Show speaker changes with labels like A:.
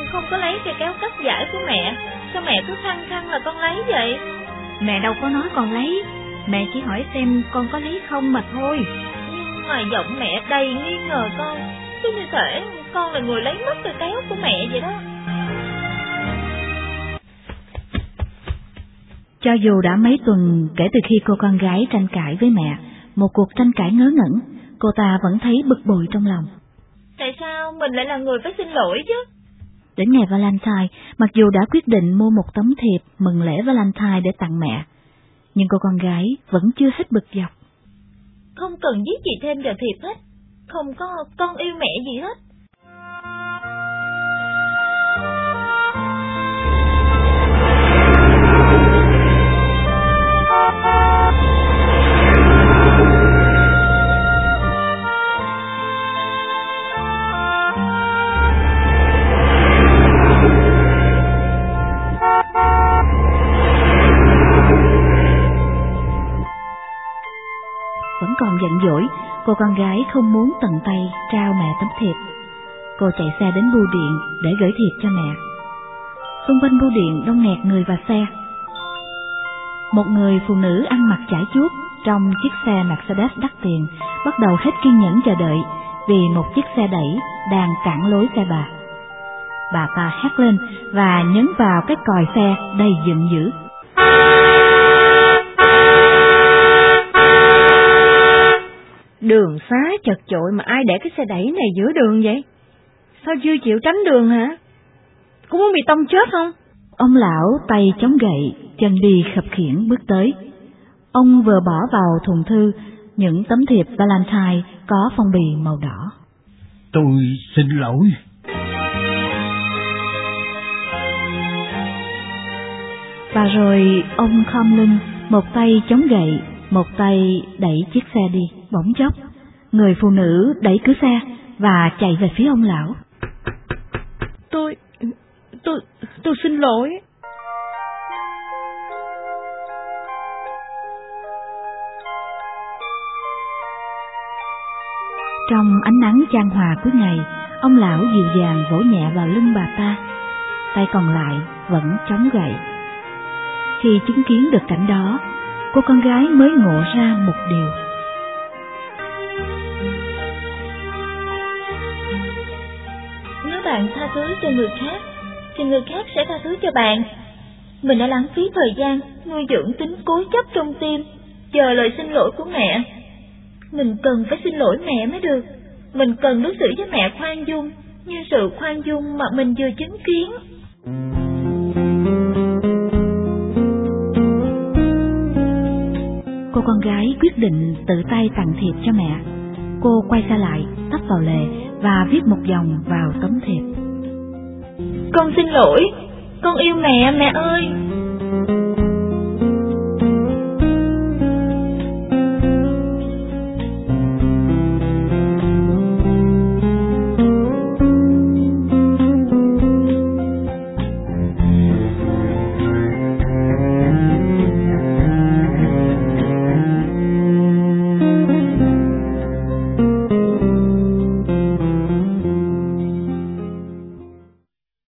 A: không có lấy cây kéo cắt vải của mẹ. Sao mẹ cứ khăng khăng là con lấy vậy?
B: Mẹ đâu có nói con lấy, mẹ chỉ hỏi xem con có lấy không mà thôi.
A: Nhưng mà giọng mẹ đầy nghi ngờ con, cứ như thể con là người lấy mất cây kéo của mẹ vậy đó.
C: Cho dù đã mấy tuần kể từ khi cô con gái tranh cãi với mẹ, một cuộc tranh cãi ngớ ngẩn, cô ta vẫn thấy bực bội trong lòng.
A: Tại sao mình lại là người phải xin lỗi chứ?
C: Đến ngày Valentine, mặc dù đã quyết định mua một tấm thiệp mừng lễ Valentine để tặng mẹ, nhưng cô con gái vẫn chưa hết bực dọc.
A: Không cần viết gì thêm vào thiệp hết, không có con yêu mẹ gì hết.
C: Vẫn còn giận dỗi, cô con gái không muốn tận tay trao mẹ tấm thiệp. Cô chạy xe đến bưu điện để gửi thiệp cho mẹ. Xung quanh bưu điện đông nghẹt người và xe. Một người phụ nữ ăn mặc chải chuốt trong chiếc xe Mercedes đắt tiền bắt đầu hết kiên nhẫn chờ đợi vì một chiếc xe đẩy đang cản lối xe bà. Bà ta hét lên và nhấn vào cái còi xe đầy giận dữ.
B: Đường xá chật chội mà ai để cái xe đẩy này giữa đường vậy? Sao chưa chịu tránh đường hả? Có muốn bị tông chết không?
C: Ông lão tay chống gậy, chân đi khập khiễng bước tới. Ông vừa bỏ vào thùng thư những tấm thiệp Valentine có phong bì màu đỏ.
D: Tôi xin lỗi.
C: Và rồi ông khom lưng, một tay chống gậy, một tay đẩy chiếc xe đi. Bỗng chốc, người phụ nữ đẩy cửa xe và chạy về phía ông lão.
B: Tôi xin lỗi.
C: Trong ánh nắng chan hòa cuối ngày, ông lão dịu dàng vỗ nhẹ vào lưng bà ta, tay còn lại vẫn chống gậy. Khi chứng kiến được cảnh đó, cô con gái mới ngộ ra một điều.
A: Nếu bạn tha thứ cho người khác, thì người khác sẽ tha thứ cho bạn. Mình đã lãng phí thời gian nuôi dưỡng tính cố chấp trong tim, chờ lời xin lỗi của mẹ. Mình cần phải xin lỗi mẹ mới được. Mình cần đối xử với mẹ khoan dung, như sự khoan dung mà mình vừa chứng kiến.
C: Cô con gái quyết định tự tay tặng thiệp cho mẹ. Cô quay xa lại, tấp vào lề và viết một dòng vào tấm thiệp.
A: Con xin lỗi, con yêu mẹ, mẹ ơi.